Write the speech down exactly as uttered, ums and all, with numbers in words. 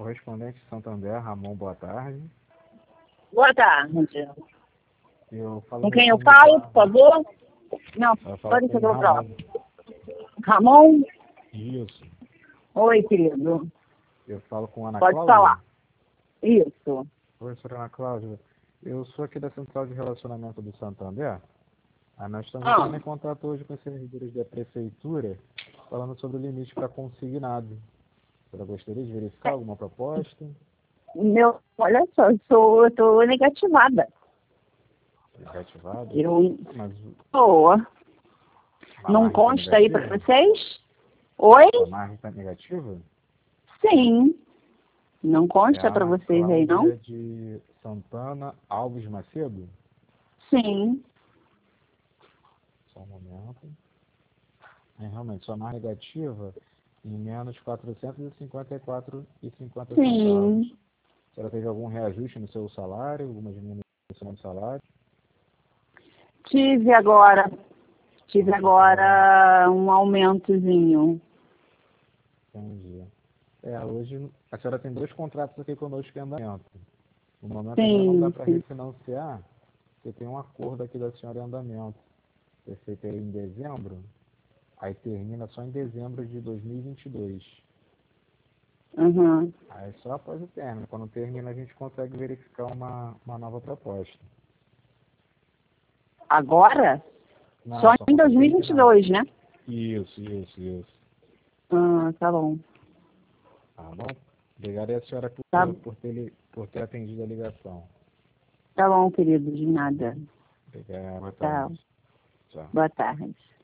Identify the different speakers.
Speaker 1: correspondente de Santander, Ramon, boa tarde.
Speaker 2: Boa tarde.
Speaker 1: Eu falo
Speaker 2: Com quem eu falo, por favor? Não, pode ser
Speaker 1: Ramon.
Speaker 2: pra lá. Ramon?
Speaker 1: Isso.
Speaker 2: Oi, querido.
Speaker 1: Eu falo com Ana
Speaker 2: Pode
Speaker 1: Cláudia?
Speaker 2: falar. Isso.
Speaker 1: Oi, senhora Ana Cláudia. Eu sou aqui da Central de Relacionamento do Santander. Ah, nós estamos
Speaker 2: Ah.
Speaker 1: entrando em contato hoje com os servidores da Prefeitura, falando sobre o limite para consignado. Você gostaria de verificar alguma proposta?
Speaker 2: Meu, olha só, eu sou, eu tô negativada.
Speaker 1: Negativado?
Speaker 2: Eu
Speaker 1: Mas
Speaker 2: tô.
Speaker 1: a
Speaker 2: Não
Speaker 1: margem tá
Speaker 2: consta aí pra
Speaker 1: negativa?
Speaker 2: vocês? Oi?
Speaker 1: A margem está negativa?
Speaker 2: Sim. Não
Speaker 1: É
Speaker 2: consta
Speaker 1: a
Speaker 2: pra
Speaker 1: Ana
Speaker 2: vocês aí, não?
Speaker 1: Cláudia de Santana Alves Macedo?
Speaker 2: Sim.
Speaker 1: Só um momento. É, realmente, sua margem negativa em menos quatrocentos e cinquenta e quatro reais e cinquenta centavos.
Speaker 2: Sim.
Speaker 1: A senhora teve algum reajuste no seu salário, alguma diminuição no salário?
Speaker 2: Tive agora, tive
Speaker 1: Nossa,
Speaker 2: agora um aumentozinho.
Speaker 1: Entendi. É, hoje a senhora tem dois contratos aqui conosco em andamento. No momento ainda não dá
Speaker 2: Sim,
Speaker 1: para
Speaker 2: sim.
Speaker 1: refinanciar, porque tem um acordo aqui da senhora em andamento. Foi feito aí em dezembro, aí termina só em dezembro de dois mil e vinte e dois.
Speaker 2: Uhum.
Speaker 1: Aí só após o término, quando termina a gente consegue verificar uma, uma nova proposta.
Speaker 2: Agora?
Speaker 1: Não,
Speaker 2: Só
Speaker 1: só
Speaker 2: em
Speaker 1: quando
Speaker 2: dois mil e vinte e
Speaker 1: terminar.
Speaker 2: dois, né?
Speaker 1: Isso, isso, isso.
Speaker 2: Ah, tá bom.
Speaker 1: Tá bom? Obrigado aí a senhora por,
Speaker 2: Tá,
Speaker 1: por, ter, li- por ter atendido a ligação.
Speaker 2: tá bom, querido, de
Speaker 1: Tá
Speaker 2: nada.
Speaker 1: bom? Obrigado, boa
Speaker 2: Tchau.
Speaker 1: tarde. Tchau.
Speaker 2: Boa tarde.